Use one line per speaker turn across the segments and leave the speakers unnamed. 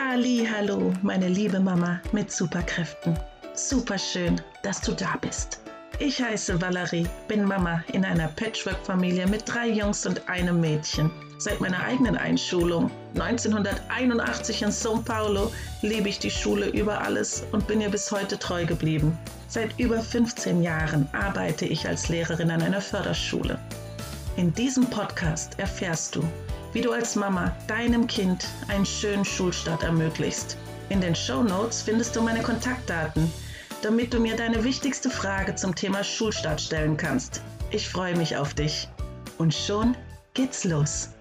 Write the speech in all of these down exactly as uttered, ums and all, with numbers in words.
Ali, hallo, meine liebe Mama mit Superkräften. Superschön, dass du da bist. Ich heiße Valerie, bin Mama in einer Patchwork-Familie mit drei Jungs und einem Mädchen. Seit meiner eigenen Einschulung neunzehnhunderteinundachtzig in São Paulo liebe ich die Schule über alles und bin ihr bis heute treu geblieben. Seit über fünfzehn Jahren arbeite ich als Lehrerin an einer Förderschule. In diesem Podcast erfährst du, wie du als Mama deinem Kind einen schönen Schulstart ermöglichst. In den Shownotes findest du meine Kontaktdaten, damit du mir deine wichtigste Frage zum Thema Schulstart stellen kannst. Ich freue mich auf dich. Und schon geht's los.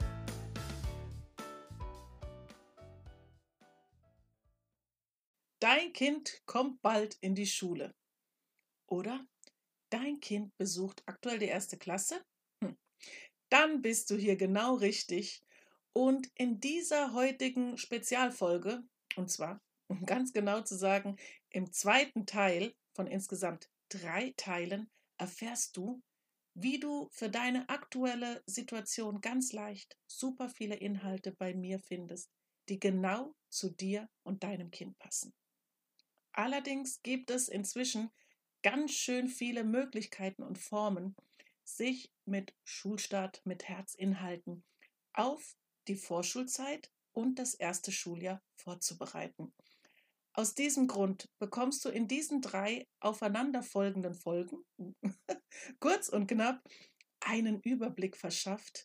Dein Kind kommt bald in die Schule. Oder dein Kind besucht aktuell die erste Klasse? Hm. Dann bist du hier genau richtig. Und in dieser heutigen Spezialfolge, und zwar, um ganz genau zu sagen, im zweiten Teil von insgesamt drei Teilen, erfährst du, wie du für deine aktuelle Situation ganz leicht super viele Inhalte bei mir findest, die genau zu dir und deinem Kind passen. Allerdings gibt es inzwischen ganz schön viele Möglichkeiten und Formen, sich mit Schulstart mit Herzinhalten auf die Vorschulzeit und das erste Schuljahr vorzubereiten. Aus diesem Grund bekommst du in diesen drei aufeinanderfolgenden Folgen kurz und knapp einen Überblick verschafft.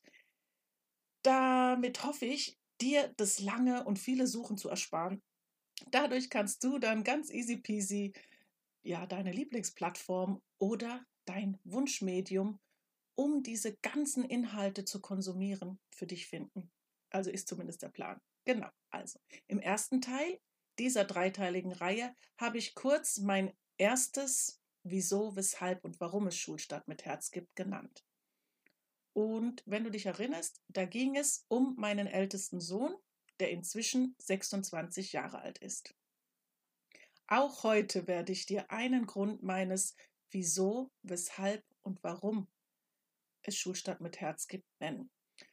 Damit hoffe ich, dir das lange und viele Suchen zu ersparen. Dadurch kannst du dann ganz easy peasy ja, deine Lieblingsplattform oder dein Wunschmedium, um diese ganzen Inhalte zu konsumieren, für dich finden. Also ist zumindest der Plan. Genau, also im ersten Teil dieser dreiteiligen Reihe habe ich kurz mein erstes Wieso, Weshalb und Warum es Schulstart mit Herz gibt genannt. Und wenn du dich erinnerst, da ging es um meinen ältesten Sohn, der inzwischen sechsundzwanzig Jahre alt ist. Auch heute werde ich dir einen Grund meines Wieso, Weshalb und Warum es Schulstart mit Herz gibt nennen.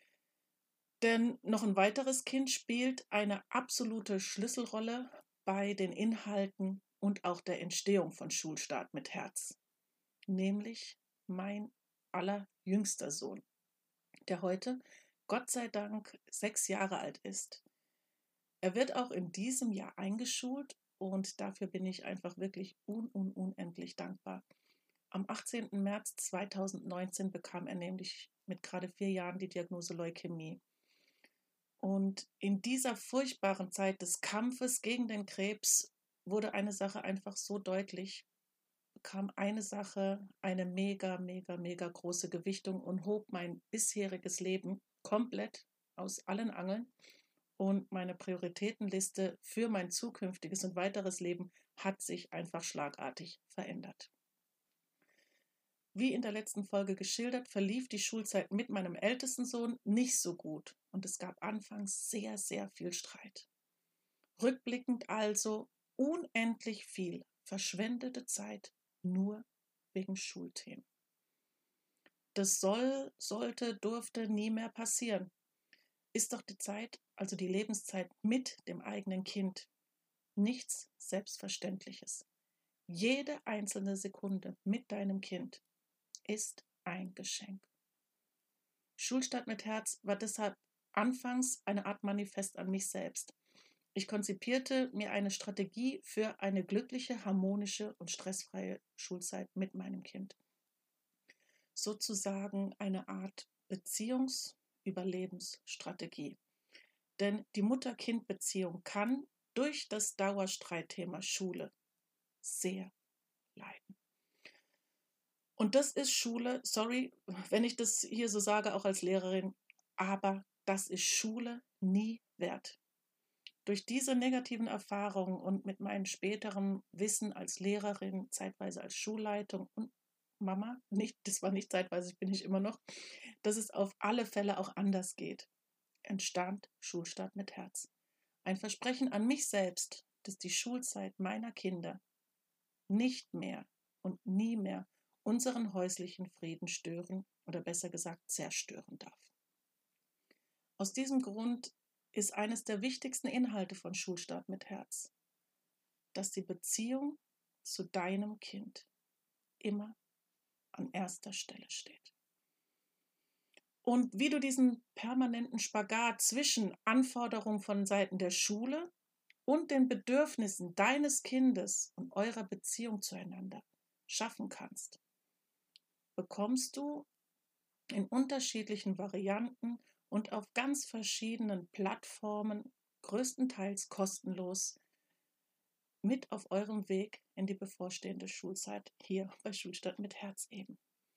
Denn noch ein weiteres Kind spielt eine absolute Schlüsselrolle bei den Inhalten und auch der Entstehung von Schulstart mit Herz, nämlich mein allerjüngster Sohn, der heute Gott sei Dank sechs Jahre alt ist. Er wird auch in diesem Jahr eingeschult und dafür bin ich einfach wirklich un- un- unendlich dankbar. Am achtzehnten März zweitausendneunzehn bekam er nämlich mit gerade vier Jahren die Diagnose Leukämie. Und in dieser furchtbaren Zeit des Kampfes gegen den Krebs wurde eine Sache einfach so deutlich, bekam eine Sache eine mega, mega, mega große Gewichtung und hob mein bisheriges Leben komplett aus allen Angeln. Und meine Prioritätenliste für mein zukünftiges und weiteres Leben hat sich einfach schlagartig verändert. Wie in der letzten Folge geschildert, verlief die Schulzeit mit meinem ältesten Sohn nicht so gut und es gab anfangs sehr, sehr viel Streit. Rückblickend also unendlich viel verschwendete Zeit nur wegen Schulthemen. Das soll, sollte, durfte nie mehr passieren. Ist doch die Zeit, also die Lebenszeit mit dem eigenen Kind, nichts Selbstverständliches. Jede einzelne Sekunde mit deinem Kind ist ein Geschenk. Schulstart mit Herz war deshalb anfangs eine Art Manifest an mich selbst. Ich konzipierte mir eine Strategie für eine glückliche, harmonische und stressfreie Schulzeit mit meinem Kind. Sozusagen eine Art Beziehungsüberlebensstrategie. Denn die Mutter-Kind-Beziehung kann durch das Dauerstreitthema Schule sehr leiden. Und das ist Schule, sorry, wenn ich das hier so sage, auch als Lehrerin, aber das ist Schule nie wert. Durch diese negativen Erfahrungen und mit meinem späteren Wissen als Lehrerin, zeitweise als Schulleitung und Mama, nicht, das war nicht zeitweise, ich bin nicht immer noch, dass es auf alle Fälle auch anders geht, entstand Schulstart mit Herz. Ein Versprechen an mich selbst, dass die Schulzeit meiner Kinder nicht mehr und nie mehr unseren häuslichen Frieden stören oder besser gesagt zerstören darf. Aus diesem Grund ist eines der wichtigsten Inhalte von Schulstart mit Herz, dass die Beziehung zu deinem Kind immer an erster Stelle steht. Und wie du diesen permanenten Spagat zwischen Anforderungen von Seiten der Schule und den Bedürfnissen deines Kindes und eurer Beziehung zueinander schaffen kannst, bekommst du in unterschiedlichen Varianten und auf ganz verschiedenen Plattformen, größtenteils kostenlos, mit auf eurem Weg in die bevorstehende Schulzeit hier bei Schulstart mit Herz eben.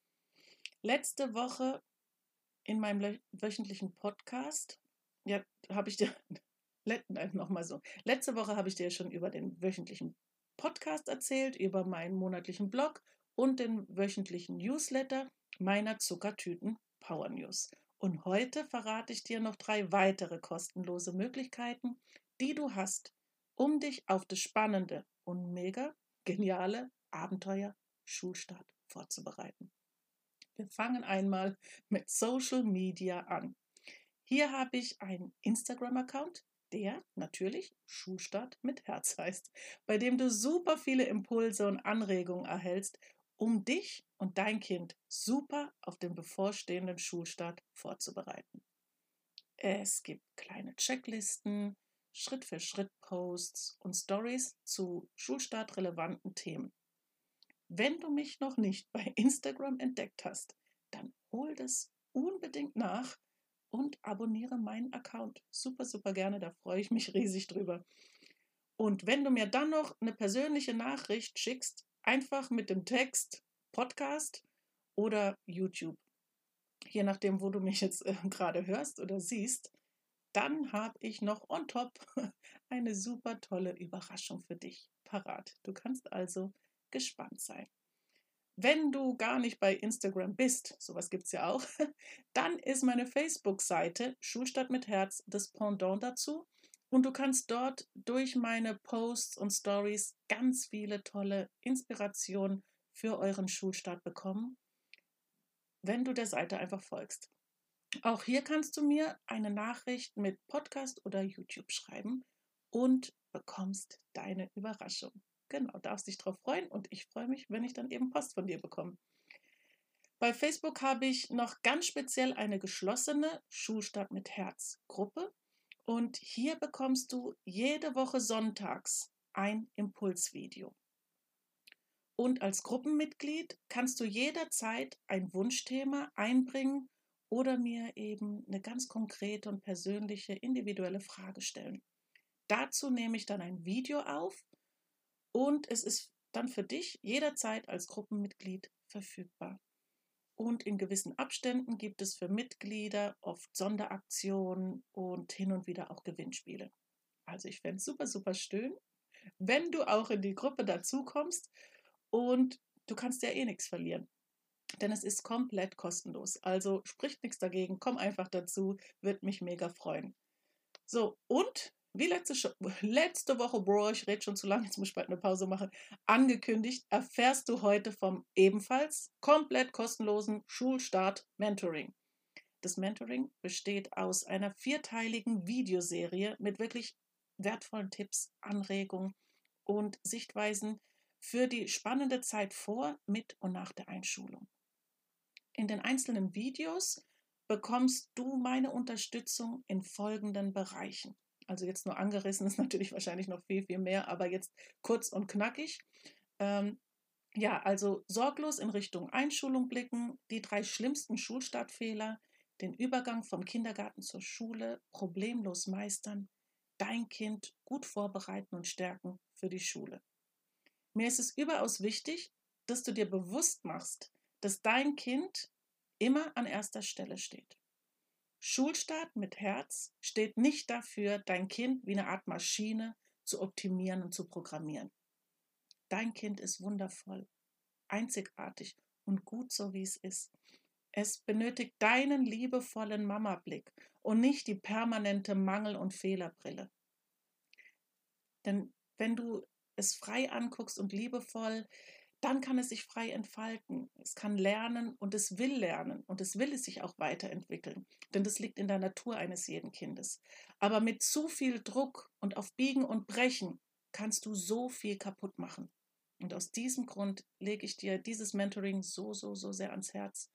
Letzte Woche in meinem wöchentlichen Podcast, ja, habe ich dir, nochmal so, letzte Woche habe ich dir schon über den wöchentlichen Podcast erzählt, über meinen monatlichen Blog und den wöchentlichen Newsletter meiner Zuckertüten Power News. Und heute verrate ich dir noch drei weitere kostenlose Möglichkeiten, die du hast, um dich auf das spannende und mega geniale Abenteuer Schulstart vorzubereiten. Wir fangen einmal mit Social Media an. Hier habe ich einen Instagram-Account, der natürlich Schulstart mit Herz heißt, bei dem du super viele Impulse und Anregungen erhältst, um dich und dein Kind super auf den bevorstehenden Schulstart vorzubereiten. Es gibt kleine Checklisten, Schritt-für-Schritt-Posts und Stories zu Schulstart-relevanten Themen. Wenn du mich noch nicht bei Instagram entdeckt hast, dann hol das unbedingt nach und abonniere meinen Account. Super, super gerne, da freue ich mich riesig drüber. Und wenn du mir dann noch eine persönliche Nachricht schickst, einfach mit dem Text Podcast oder YouTube, je nachdem, wo du mich jetzt äh, gerade hörst oder siehst, dann habe ich noch on top eine super tolle Überraschung für dich parat. Du kannst also gespannt sein. Wenn du gar nicht bei Instagram bist, sowas gibt es ja auch, dann ist meine Facebook-Seite Schulstart mit Herz das Pendant dazu. Und du kannst dort durch meine Posts und Stories ganz viele tolle Inspirationen für euren Schulstart bekommen, wenn du der Seite einfach folgst. Auch hier kannst du mir eine Nachricht mit Podcast oder YouTube schreiben und bekommst deine Überraschung. Genau, darfst dich drauf freuen und ich freue mich, wenn ich dann eben Post von dir bekomme. Bei Facebook habe ich noch ganz speziell eine geschlossene Schulstart mit Herz Gruppe und hier bekommst du jede Woche sonntags ein Impulsvideo. Und als Gruppenmitglied kannst du jederzeit ein Wunschthema einbringen oder mir eben eine ganz konkrete und persönliche, individuelle Frage stellen. Dazu nehme ich dann ein Video auf und es ist dann für dich jederzeit als Gruppenmitglied verfügbar. Und in gewissen Abständen gibt es für Mitglieder oft Sonderaktionen und hin und wieder auch Gewinnspiele. Also ich fände es super, super schön, wenn du auch in die Gruppe dazukommst und du kannst ja eh nichts verlieren. Denn es ist komplett kostenlos. Also spricht nichts dagegen, komm einfach dazu, wird mich mega freuen. So, und wie letzte, letzte Woche, Bro, ich rede schon zu lange, jetzt muss ich bald eine Pause machen, angekündigt, erfährst du heute vom ebenfalls komplett kostenlosen Schulstart Mentoring. Das Mentoring besteht aus einer vierteiligen Videoserie mit wirklich wertvollen Tipps, Anregungen und Sichtweisen für die spannende Zeit vor, mit und nach der Einschulung. In den einzelnen Videos bekommst du meine Unterstützung in folgenden Bereichen. Also jetzt nur angerissen, ist natürlich wahrscheinlich noch viel, viel mehr, aber jetzt kurz und knackig. Ähm, ja, also sorglos in Richtung Einschulung blicken, die drei schlimmsten Schulstartfehler, den Übergang vom Kindergarten zur Schule problemlos meistern, dein Kind gut vorbereiten und stärken für die Schule. Mir ist es überaus wichtig, dass du dir bewusst machst, dass dein Kind immer an erster Stelle steht. Schulstart mit Herz steht nicht dafür, dein Kind wie eine Art Maschine zu optimieren und zu programmieren. Dein Kind ist wundervoll, einzigartig und gut so, wie es ist. Es benötigt deinen liebevollen Mama-Blick und nicht die permanente Mangel- und Fehlerbrille. Denn wenn du es frei anguckst und liebevoll, dann kann es sich frei entfalten. Es kann lernen und es will lernen und es will es sich auch weiterentwickeln, denn das liegt in der Natur eines jeden Kindes. Aber mit zu viel Druck und auf Biegen und Brechen kannst du so viel kaputt machen. Und aus diesem Grund lege ich dir dieses Mentoring so, so, so sehr ans Herz.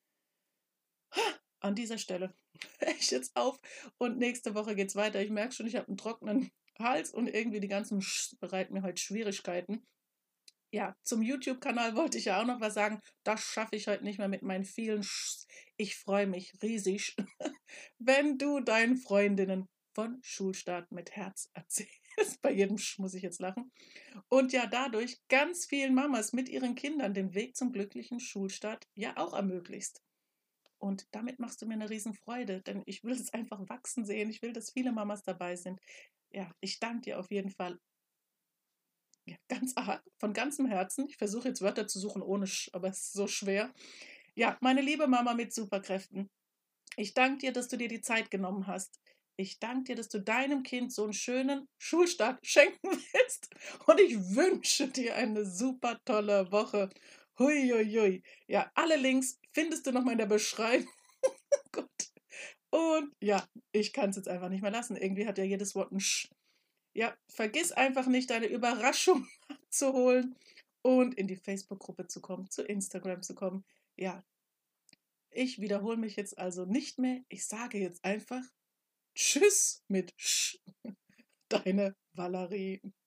An dieser Stelle höre ich jetzt auf und nächste Woche geht es weiter. Ich merke schon, ich habe einen trockenen Hals und irgendwie die ganzen Sch bereiten mir heute Schwierigkeiten. Ja, zum YouTube-Kanal wollte ich ja auch noch was sagen. Das schaffe ich heute nicht mehr mit meinen vielen Schs. Ich freue mich riesig, wenn du deinen Freundinnen von Schulstart mit Herz erzählst. Bei jedem Sch muss ich jetzt lachen. Und ja, dadurch ganz vielen Mamas mit ihren Kindern den Weg zum glücklichen Schulstart ja auch ermöglichst. Und damit machst du mir eine Riesenfreude, denn ich will es einfach wachsen sehen. Ich will, dass viele Mamas dabei sind. Ja, ich danke dir auf jeden Fall ja, ganz von ganzem Herzen. Ich versuche jetzt Wörter zu suchen ohne Sch, aber es ist so schwer. Ja, meine liebe Mama mit Superkräften, ich danke dir, dass du dir die Zeit genommen hast. Ich danke dir, dass du deinem Kind so einen schönen Schulstart schenken willst. Und ich wünsche dir eine super tolle Woche. Hui, hui, hui. Ja, alle Links findest du nochmal in der Beschreibung. Gut. Und ja, ich kann es jetzt einfach nicht mehr lassen. Irgendwie hat ja jedes Wort ein Sch. Ja, vergiss einfach nicht, deine Überraschung zu holen und in die Facebook-Gruppe zu kommen, zu Instagram zu kommen. Ja, ich wiederhole mich jetzt also nicht mehr. Ich sage jetzt einfach Tschüss mit Sch. Deine Valerie.